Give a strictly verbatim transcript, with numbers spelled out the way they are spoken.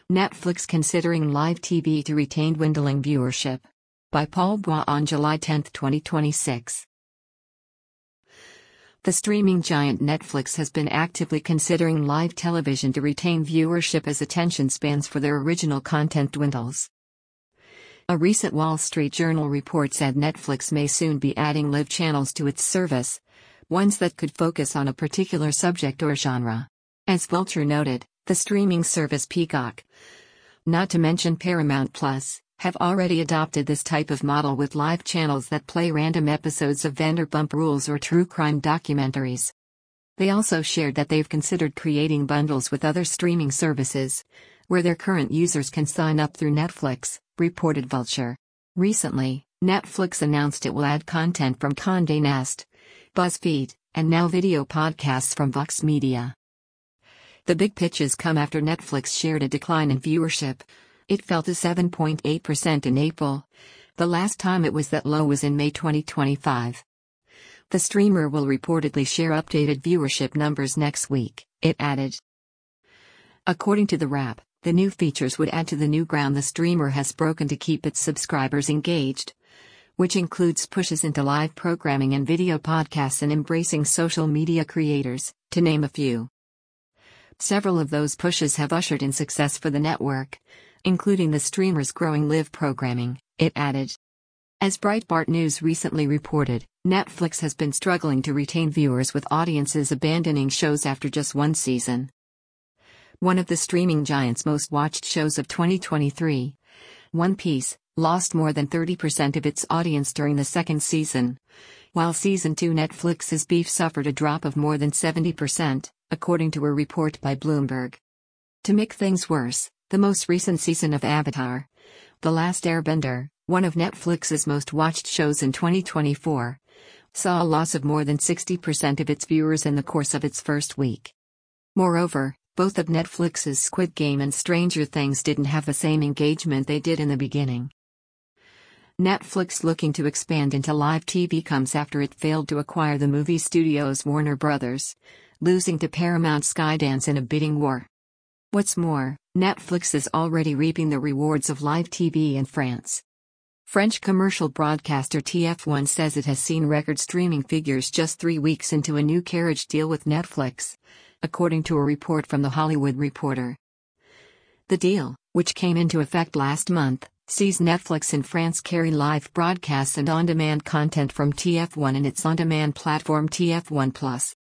Netflix considering live T V to retain dwindling viewership. By Paul Bois on July tenth, twenty twenty-six. The streaming giant Netflix has been actively considering live television to retain viewership as attention spans for their original content dwindles. A recent Wall Street Journal report said Netflix may soon be adding live channels to its service, ones that could focus on a particular subject or genre. As Vulture noted, the streaming service Peacock, not to mention Paramount Plus, have already adopted this type of model with live channels that play random episodes of Vanderpump Rules or true crime documentaries. They also shared that they've considered creating bundles with other streaming services, where their current users can sign up through Netflix, reported Vulture. Recently, Netflix announced it will add content from Condé Nast, BuzzFeed, and now video podcasts from Vox Media. The big pitches come after Netflix shared a decline in viewership. It fell to seven point eight percent in April. The last time it was that low was in May twenty twenty-five. The streamer will reportedly share updated viewership numbers next week, it added. According to The Wrap, the new features would add to the new ground the streamer has broken to keep its subscribers engaged, which includes pushes into live programming and video podcasts and embracing social media creators, to name a few. Several of those pushes have ushered in success for the network, including the streamer's growing live programming, it added. As Breitbart News recently reported, Netflix has been struggling to retain viewers with audiences abandoning shows after just one season. One of the streaming giant's most watched shows of twenty twenty-three, One Piece, lost more than thirty percent of its audience during the second season, while season two Netflix's Beef suffered a drop of more than seventy percent, according to a report by Bloomberg. To make things worse, the most recent season of Avatar, The Last Airbender, one of Netflix's most watched shows in twenty twenty-four, saw a loss of more than sixty percent of its viewers in the course of its first week. Moreover, both of Netflix's Squid Game and Stranger Things didn't have the same engagement they did in the beginning. Netflix looking to expand into live T V comes after it failed to acquire the movie studios Warner Brothers, losing to Paramount Skydance in a bidding war. What's more, Netflix is already reaping the rewards of live T V in France. French commercial broadcaster T F one says it has seen record streaming figures just three weeks into a new carriage deal with Netflix, according to a report from The Hollywood Reporter. The deal, which came into effect last month, sees Netflix in France carry live broadcasts and on-demand content from T F one and its on-demand platform T F one Plus.